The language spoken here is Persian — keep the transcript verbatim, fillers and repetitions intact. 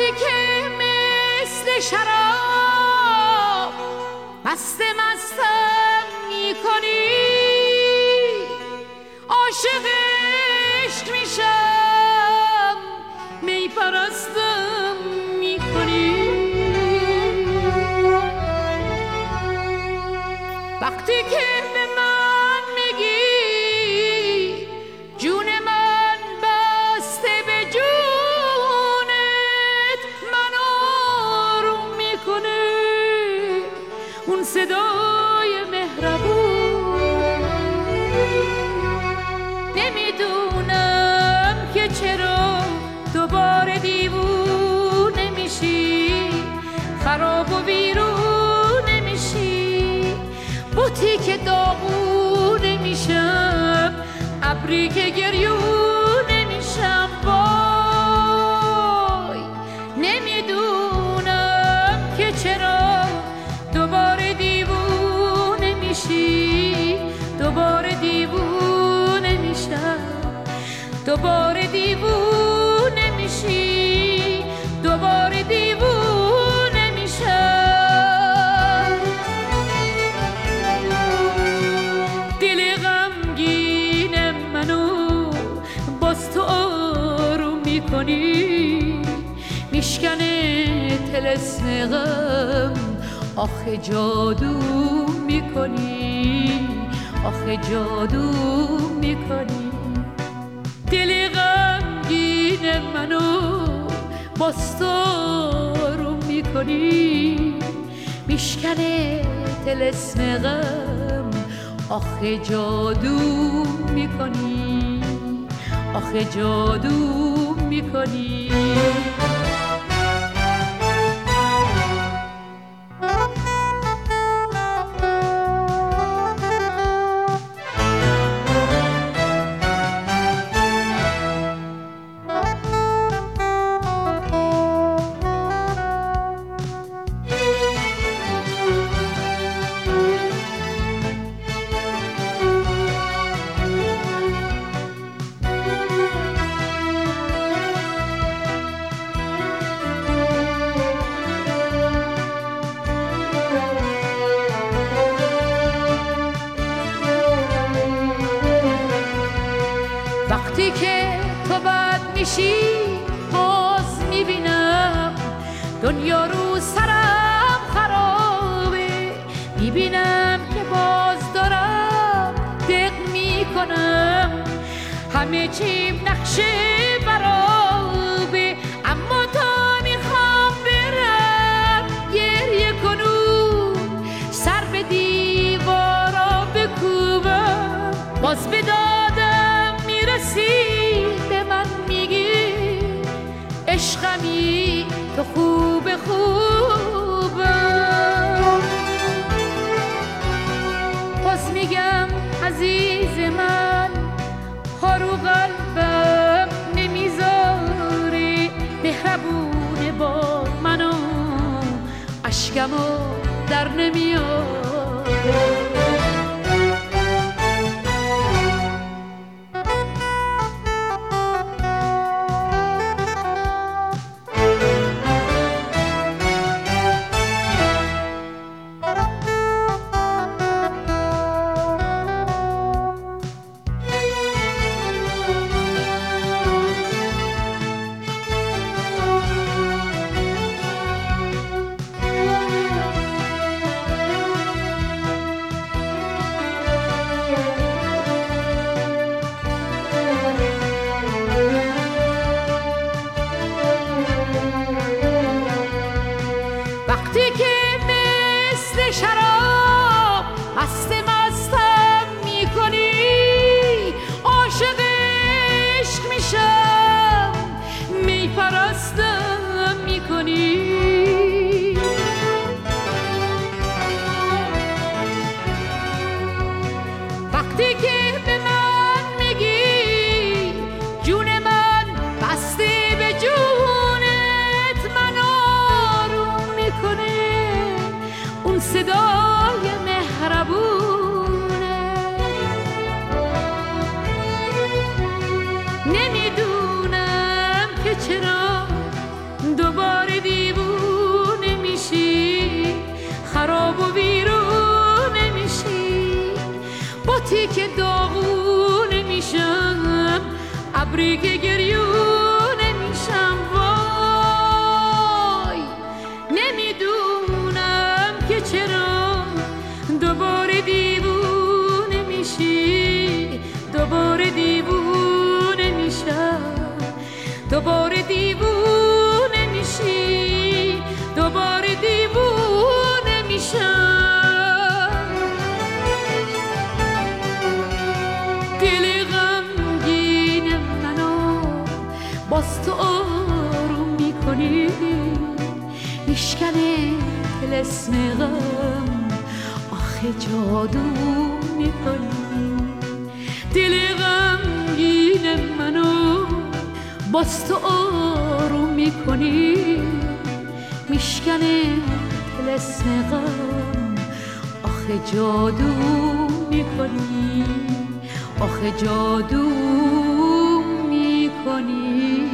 وقتی که مثل شراب مست مستم میکنی، عاشق عشق میشم می پرستم میکنی. وقتی که به من میگی جون من بسته به جونت، من آروم میکنه اون صدای مهربون. نمیدونم که چرا دوباره دیوونه میشی، خراب و ویرونه میشی، بوتی که داغونه میشم، ابری که گریونه میشم. وای نمیدونم که چرا دوباره دیوونه میشی، دوباره دیوونه میشم، دوباره دیوونه میشی، دوباره دیوونه میشم. دل غمگین منو باز تو آروم میکنی، میشکنه طلسم غم، آخه جادو میکنی، آخه جادو میکنی. دل غمگین منو باز تو آروم میکنی، میشکنه طلسم غم، آخه جادو میکنی، آخه جادو میکنی. وقتی که تو بد میشی باز میبینم دنیا رو سرم خرابه، میبینم که باز دارم دق میکنم، همه چیم نقشه برابه. اما تا میخوام برم گریه کنم، سر به دیوارا بکوبم، باز به دادم میرسی، به من میگی عشقمی تو خوب خوبم. باز میگم عزیز من، هارو قلبم نمیذاره، مهربونه با منو، اشکمو در نمیاره. وقتی که مثل شراب مست مستم میکنی، عاشق عشق میشم، می پرستم میکنی. وقتی که به من میگی جون من بسته به جونت، من آروم میکنه اون صدای مهربونه. نمیدونم که چرا دوباره ابری که گریونه میشم وای نمیدونم که چرا دوباره دیوونه میشی دوباره دیوونه میشم دوباره دیوونه میشی دوباره دیوونه میشم دل غمگین منو باز تو آروم میکنی میشکنه طلسم غم آخه جادو میکنی دل غمگین منو باز تو آروم میکنی میشکنه طلسم غم آخه جادو میکنی آخه جادو میکنی